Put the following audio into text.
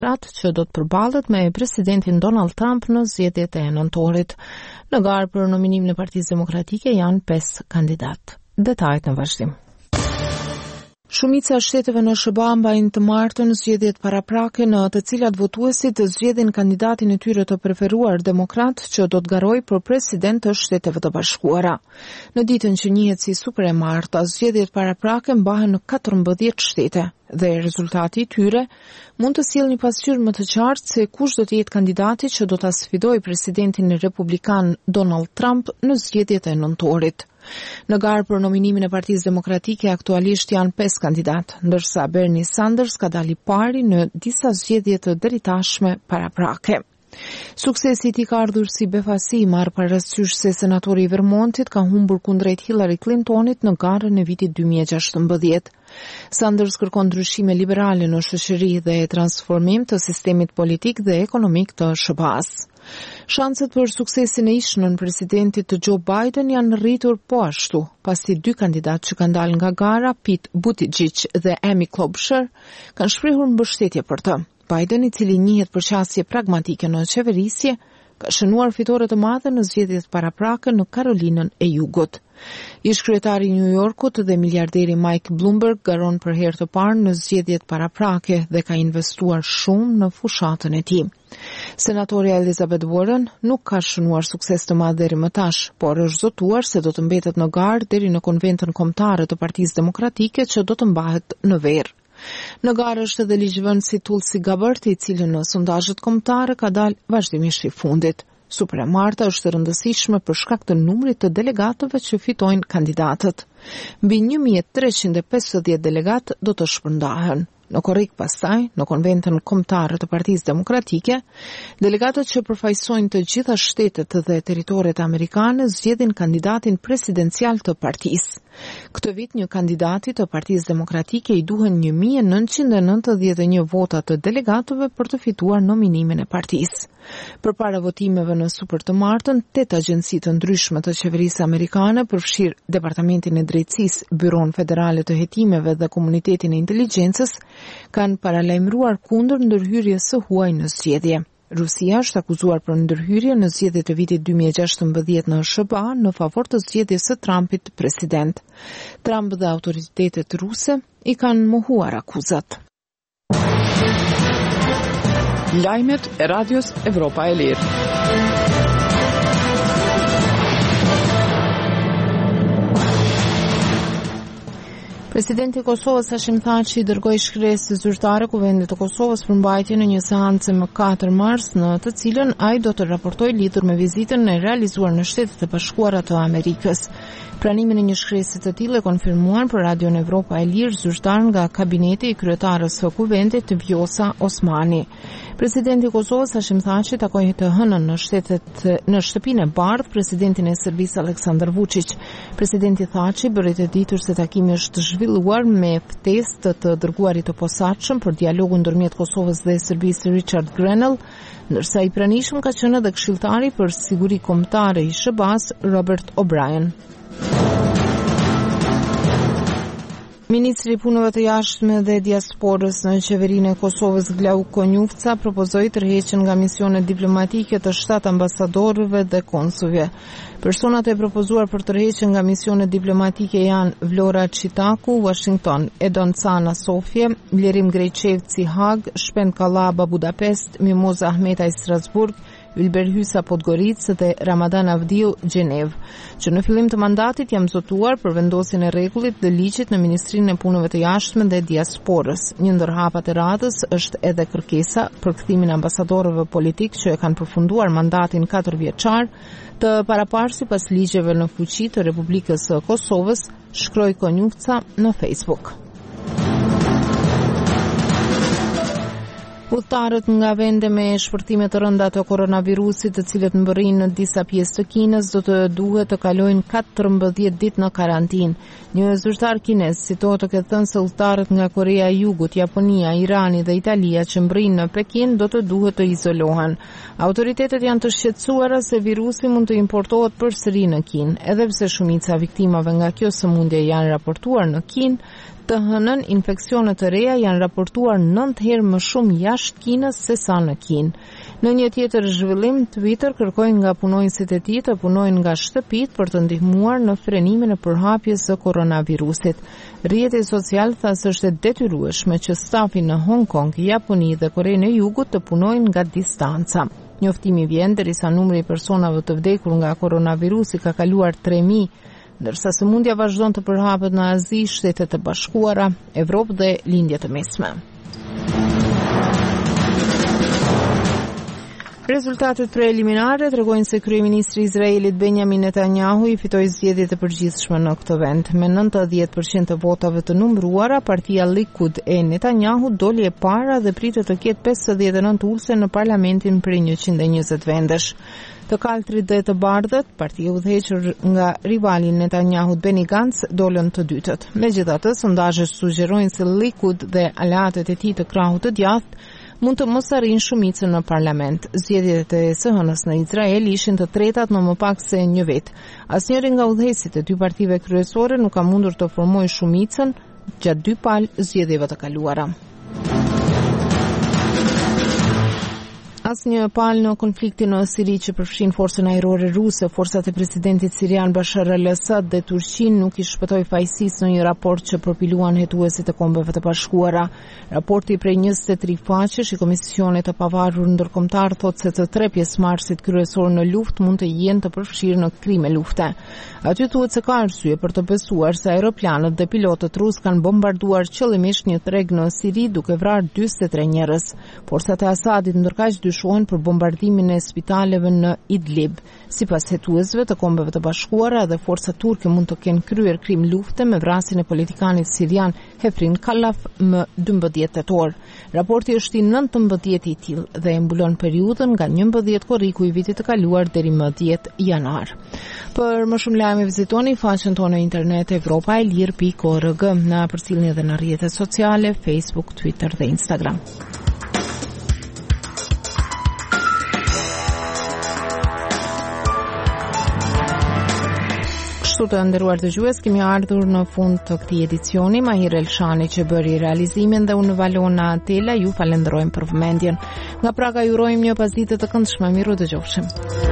që do të përballet me presidentin Donald Trump në zgjedhjet e nëntorit. Në garë për nominimin e Partisë Demokratike janë 5 kandidat. Detajet në vazhdim. Shumica e shteteve në SBA mbajnë të martën zgjedhjet paraprake në të cilat votuesit zgjedhin kandidatin e tyre të preferuar demokrat që do të garojë për president të Shteteve të Bashkuara. Në ditën që njihet si super e martë, zgjedhjet paraprake mbahen në 14 shtete dhe rezultati i tyre mund të sjellë një pasqyrë më të qartë se kush do të jetë kandidati që do ta sfidojë presidentin republikan Donald Trump në zgjedhjet e nëntorit. Në garë për nominimin e Partisë Demokratike aktualisht janë 5 kandidat, ndërsa Bernie Sanders ka dalë i pari në disa zgjedhje të deritashme paraprake. Suksesi i tij ka ardhur si befasi marrë parasysh se senatori i Vermontit ka humbur kundrejt Hillary Clintonit në garën e vitit 2016. Sanders kërkon ndryshime liberale në shoqëri dhe transformim të sistemit politik dhe ekonomik të SBA-s. Shanset për suksesin e ishnën presidentit të Joe Biden janë rritur po ashtu, pasi 2 kandidatë që kanë dalë nga gara, Pete Buttigieg dhe Amy Klobuchar, kanë shprehur mbështetje për të. Biden, i cili njihet për qasje pragmatike në qeverisje, ka shënuar fitore të madhe në zgjedhjet paraprake në Karolinën e Jugut. Ish kryetari i New Yorkut dhe miliarderi Mike Bloomberg garon për herë të parë në zgjedhjet paraprake dhe ka investuar shumë në fushatën e tij. Senatorja Elizabeth Warren nuk ka shënuar sukses të madh deri më tash, por është zotuar se do të mbetet në garë deri në konventën kombëtare të Partisë Demokratike që do të mbahet në verë. Në garë është edhe ligjvënësi Tulsi Gabbard, i cili në sondazhet kombëtare ka dalë vazhdimisht i fundit. Super e marta është e rëndësishme për shkak të numrit të delegatëve që fitojnë kandidatët. Mbi 1350 delegatë do të shpërndahen. Në korrik pastaj, në konventën kombëtare të Partisë Demokratike, delegatët që përfaqësojnë të gjitha shtetet dhe territoret amerikane zgjedhin kandidatin presidencial të partisë. Këtë vit një kandidati të Partisë Demokratike i duhen 1991 vota të delegatëve për të fituar nominimin e partisë. Përpara votimeve në super të martën, 8 agjenci të ndryshme të qeverisë amerikane, përfshirë Departamentin e Drejtësisë, Byron Federale të Hetimeve dhe Komunitetin e Inteligjencës, kanë paralajmëruar kundër ndërhyrjes së huaj në zgjedhje. Rusia është akuzuar për ndërhyrje në zgjedhjet e vitit 2016 në SBA në favor të zgjedhjes së Trumpit president. Trump dhe autoritetet ruse i kanë mohuar akuzat. Lajmet e Radios Evropa e Lirë. Presidenti i Kosovës Hashim Thaçi dërgoi shkresë zyrtare Kuvendit të Kosovës për mbajtje në një seancë më 4 mars, në të cilën ai do të raportojë lidhur me vizitën e realizuar në Shtetet e Bashkuara të Amerikës. Pranimin e një shkrese të tillë e konfirmuan për Radion Evropa e Lirë zyrtar nga kabineti i kryetarës së Kuvendit Vjosa Osmani. Presidenti i Kosovës Hashim Thaçi takoi të hënën në shtëpinë e bardhë presidentin e Serbisë Aleksandar Vučić. Presidenti Thaçi bëri të ditur se takimi është zhvilluar me ftesë të dërguarit të posaçëm për dialogun ndërmjet Kosovës dhe Serbisë Richard Grenell, ndërsa i pranishëm ka qenë edhe këshilltari për siguri kombëtare i SBA-s Robert O'Brien. Ministri i Punëve të Jashtme dhe Diasporës në qeverinë e Kosovës Glau Konjufca propozoi tërheqjen nga misionet diplomatike të 7 ambasadorëve dhe konsulve. Personat e propozuar për tërheqjen nga misionet diplomatike janë Vlora Çitaku, Washington, Edon Cana, Sofje, Blerim Grejçevci, Hag, Shpend Kallaba, Budapest, Mimoza Ahmetaj, Strasburg, Ylber Hysa, Podgoricë dhe Ramadan Avdiu, Gjenevë, që në fillim të mandatit jam zotuar për vendosjen e rregullit të ligjit në Ministrinë e Punëve të Jashtme dhe Diasporës. Një ndër hapat e radhës është edhe kërkesa për kthimin e ambasadorëve politik që e kanë përfunduar mandatin 4 vjeçar të paraparsi pas ligjeve në fuqi të Republikës së Kosovës, shkroi Konjufca në Facebook. Udhëtarët nga vende me shpërthime të rënda të koronavirusit, të cilët mbërrin në disa pjesë të Kinës, do të duhet të kalojnë 14 ditë në karantinë. Një zyrtar kinez citohet të ketë thënë se udhëtarët nga Korea e Jugut, Japonia, Irani dhe Italia që mbërrin në Pekin do të duhet të izolohen. Autoritetet janë të shqetësuara se virusi mund të importohet përsëri në Kinë, edhe pse shumica viktimave nga kjo sëmundje janë raportuar në Kinë. Të hënën, infeksionet të reja janë raportuar 9 herë më shumë jashtë Kinës se sa në Kinë. Në një tjetër zhvillim, Twitter kërkoi nga punonjësit e tij të punojnë nga shtëpitë për të ndihmuar në frenimin e përhapjes së koronavirusit. Rrjeti social tha se është e detyrueshme që stafi në Hong Kong, Japoni dhe Korenë e Jugut të punojnë nga distanca. Njoftimi vjen derisa numri i personave të vdekur nga koronavirusi ka kaluar 3.000, ndërsa sëmundja vazhdon të përhapet në Azi, Shtetet e Bashkuara, Evropë dhe lindjet e mesme. Rezultatet preliminare tregojnë se kryeministri i Izraelit Benjamin Netanyahu i fitoi zgjedhjet e përgjithshme në këtë vend. Me 90% të votave të numëruara, partia Likud e Netanyahu doli e para dhe pritet të ketë 59 ulse në parlamentin prej 120 vendesh. Të kaltrit dhe të bardhët, partia udhëhequr nga rivali Netanyahu Benny Gantz dolën të dytët. Megjithatë, sondazhet sugjerojnë se Likud dhe aleatët e tij të krahut të djathtë mund të mos arrijnë shumicën në parlament. Zgjedhjet e së hënës në Izrael ishin të tretat në më pak se një vit. Asnjëri nga udhëheqësit e dy partive kryesore nuk ka mundur të formojë shumicën gjatë dy palë zgjedhjeve të kaluara. Asnjë palë në konfliktin në Siri që përfshin forcën ajrore ruse, forcat e presidentit sirian Bashar al-Assad dhe Turqinë nuk i shpëtoi fajsisë në një raport që përpiluan hetuesit e Kombeve të Bashkuara. Raporti prej 23 faqesh i Komisionit të Pavarur Ndërkombëtar thotë se të tre pjesëmarrësit kryesor në luftë mund të jenë të përfshirë në krime lufte. Aty thuhet se ka arsye për të besuar se aeroplanët dhe pilotët rus kanë bombarduar qëllimisht një treg në Siri duke vrarë 43 njerëz. Forcat e Asadit ndërkaq dyshohen për bombardimin e spitaleve në Idlib. Sipas hetuesve të Kombeve të Bashkuara, edhe forcat turke mund të kenë kryer krim lufte me vrasjen e politikanit sirian Hefrin Kallaf më 12 tetor. Raporti është i 19 i tillë dhe e mbulon periudhën nga 11 korriku i vitit të kaluar deri më 10 janar. Për më shumë lajme vizitoni faqen tonë në internet europaelir.org, na përcjellni edhe në rrjetet sociale, Facebook, Twitter dhe Instagram. Të nderuar dëgjues, kemi ardhur në fund të këtij edicioni. Mahir Elshani që bëri realizimin dhe unë Valona Atela ju falenderojmë për vëmendjen. Nga Praga ju urojmë një pasditë të këndshme. Miru dëgjofshim.